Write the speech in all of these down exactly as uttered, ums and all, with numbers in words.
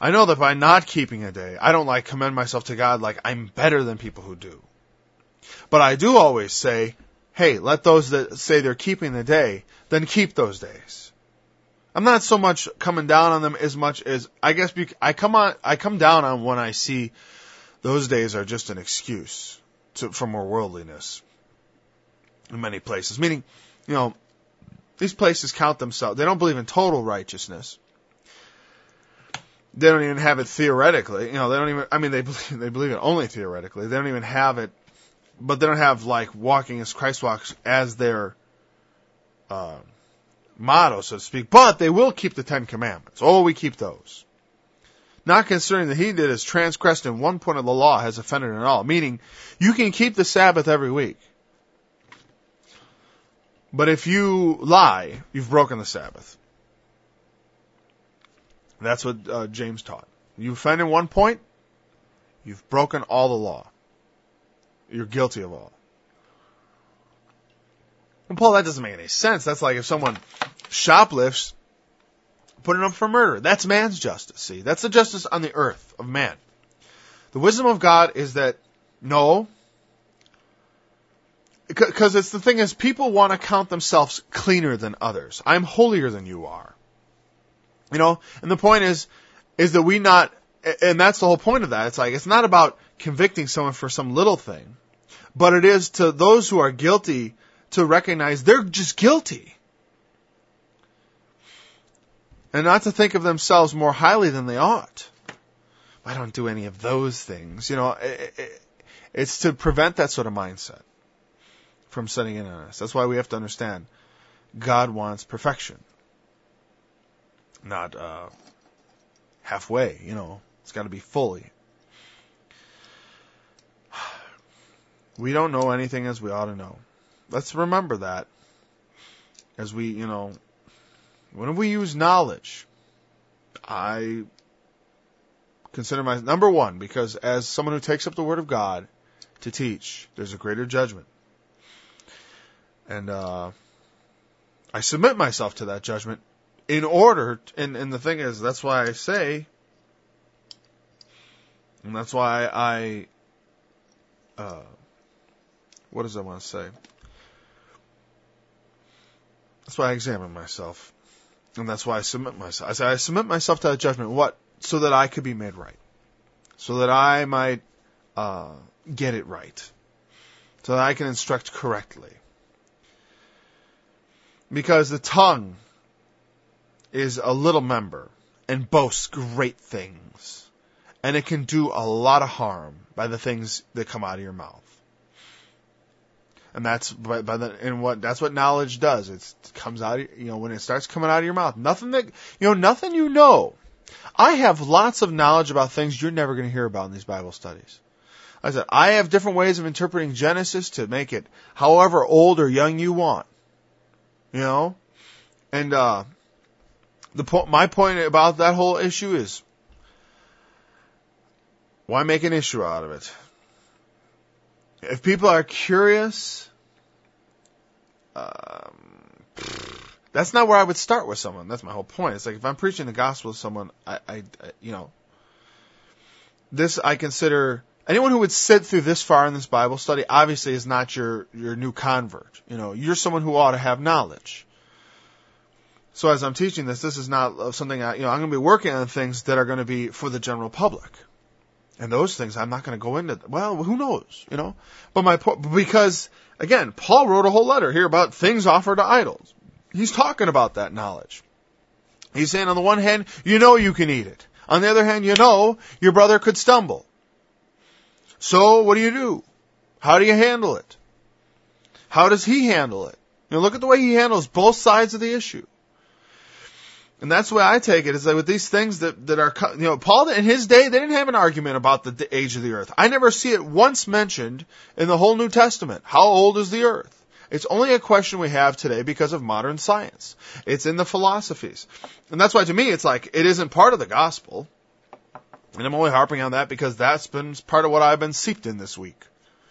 I know that by not keeping a day, I don't like commend myself to God like I'm better than people who do. But I do always say, hey, let those that say they're keeping the day, then keep those days. I'm not so much coming down on them as much as, I guess, I come on, I come down on when I see those days are just an excuse to, for more worldliness in many places. Meaning, you know, these places count themselves. They don't believe in total righteousness. They don't even have it theoretically. You know, they don't even, I mean, they believe, they believe it only theoretically. They don't even have it, but they don't have, like, walking as Christ walks as their uh, motto, so to speak. But they will keep the Ten Commandments. Oh, we keep those. Not considering that he that has transgressed in one point of the law has offended in all. Meaning, you can keep the Sabbath every week. But if you lie, you've broken the Sabbath. That's what uh, James taught. You offend in one point, you've broken all the law. You're guilty of all. And Paul, that doesn't make any sense. That's like if someone shoplifts, putting up for murder. That's man's justice, see? That's the justice on the earth of man. The wisdom of God is that, no, because it's the thing is, people want to count themselves cleaner than others. I'm holier than you are. You know, and the point is, is that we not, and that's the whole point of that. It's like, it's not about convicting someone for some little thing, but it is to those who are guilty to recognize they're just guilty. And not to think of themselves more highly than they ought. I don't do any of those things. You know, it, it, it's to prevent that sort of mindset from setting in on us. That's why we have to understand God wants perfection. Not uh, halfway, you know. It's got to be fully. We don't know anything as we ought to know. Let's remember that as we, you know, when we use knowledge, I consider my, number one, because as someone who takes up the Word of God to teach, there's a greater judgment. And uh, I submit myself to that judgment in order, and, and the thing is, that's why I say, and that's why I, uh, what does I want to say? That's why I examine myself. And that's why I submit myself. I say I submit myself to that judgment. What? So that I could be made right. So that I might uh, get it right. So that I can instruct correctly. Because the tongue is a little member and boasts great things. And it can do a lot of harm by the things that come out of your mouth. And that's by, by the and what that's what knowledge does. It's, it comes out, you know, when it starts coming out of your mouth. Nothing that you know, nothing you know. I have lots of knowledge about things you're never going to hear about in these Bible studies. I said I have different ways of interpreting Genesis to make it however old or young you want. You know, and uh, the po- my point about that whole issue is, why make an issue out of it? If people are curious, um, that's not where I would start with someone. That's my whole point. It's like if I'm preaching the gospel to someone, I, I, I you know, this I consider anyone who would sit through this far in this Bible study obviously is not your your new convert. You know, you're someone who ought to have knowledge. So as I'm teaching this, this is not something I, you know, I'm going to be working on things that are going to be for the general public. And those things, I'm not going to go into. Well, who knows, you know? But my point, because, again, Paul wrote a whole letter here about things offered to idols. He's talking about that knowledge. He's saying, on the one hand, you know you can eat it. On the other hand, you know your brother could stumble. So, what do you do? How do you handle it? How does he handle it? You know, look at the way he handles both sides of the issue. And that's the way I take it, is that with these things that, that are, you know, Paul in his day, they didn't have an argument about the age of the earth. I never see it once mentioned in the whole New Testament. How old is the earth? It's only a question we have today because of modern science. It's in the philosophies. And that's why to me it's like, it isn't part of the gospel. And I'm only harping on that because that's been part of what I've been seeped in this week.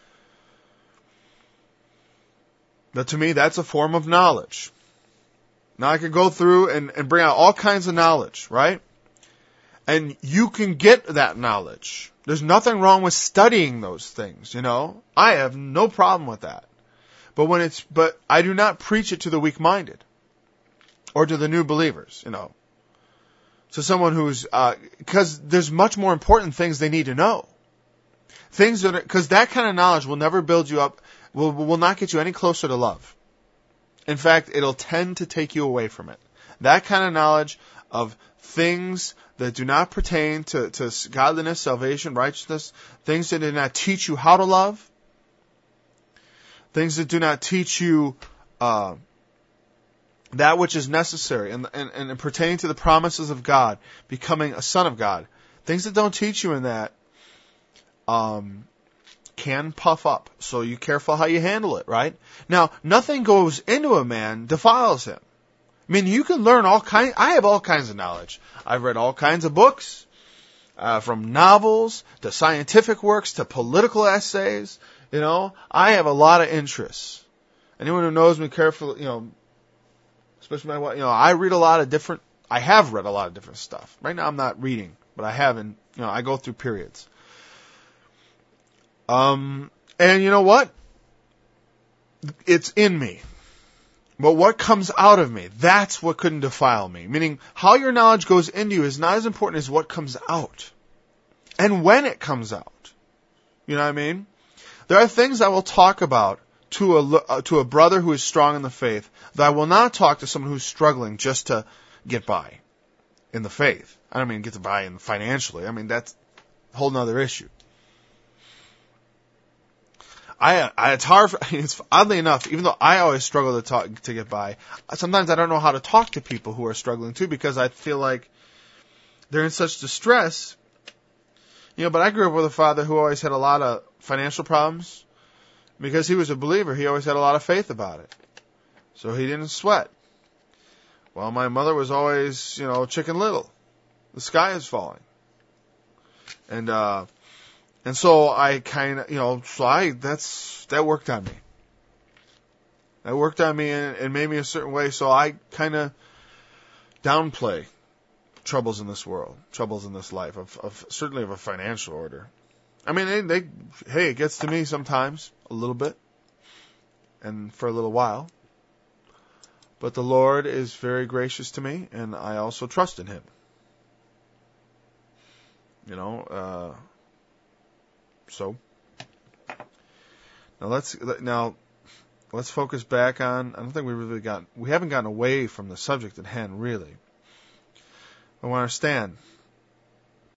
But to me, that's a form of knowledge. Now I could go through and, and bring out all kinds of knowledge, right? And you can get that knowledge. There's nothing wrong with studying those things, you know. I have no problem with that. But when it's, but I do not preach it to the weak-minded or to the new believers, you know. To someone who's, uh, because there's much more important things they need to know. Things that, because that kind of knowledge will never build you up, will will not get you any closer to love. In fact, it'll tend to take you away from it. That kind of knowledge of things that do not pertain to, to godliness, salvation, righteousness, things that do not teach you how to love, things that do not teach you uh, that which is necessary, and, and, and pertaining to the promises of God, becoming a son of God, things that don't teach you in that um, can puff up. So you careful how you handle it, right? Now, nothing goes into a man defiles him. I mean, you can learn all kinds, I have all kinds of knowledge. I've read all kinds of books, uh, from novels to scientific works to political essays. You know, I have a lot of interests. Anyone who knows me carefully, you know, especially my wife, you know, I read a lot of different, I have read a lot of different stuff. Right now I'm not reading, but I haven't, you know, I go through periods. Um, and you know what? It's in me. But what comes out of me, that's what couldn't defile me. Meaning, how your knowledge goes into you is not as important as what comes out. And when it comes out. You know what I mean? There are things I will talk about to a, uh, to a brother who is strong in the faith that I will not talk to someone who's struggling just to get by in the faith. I don't mean get to by in financially. I mean, that's a whole nother issue. I, I, it's hard for, it's oddly enough, even though I always struggle to talk, to get by, sometimes I don't know how to talk to people who are struggling too, because I feel like they're in such distress. You know, but I grew up with a father who always had a lot of financial problems. Because he was a believer, he always had a lot of faith about it. So he didn't sweat. Well, my mother was always, you know, Chicken Little. The sky is falling. And, uh, And so I kind of, you know, so I, that's, that worked on me. That worked on me and, and made me a certain way, so I kind of downplay troubles in this world, troubles in this life, of, of certainly of a financial order. I mean, they, they, hey, it gets to me sometimes, a little bit, and for a little while. But the Lord is very gracious to me, and I also trust in Him. You know, uh, So, now let's now let's focus back on. I don't think we really got. We haven't gotten away from the subject at hand, really. I want to understand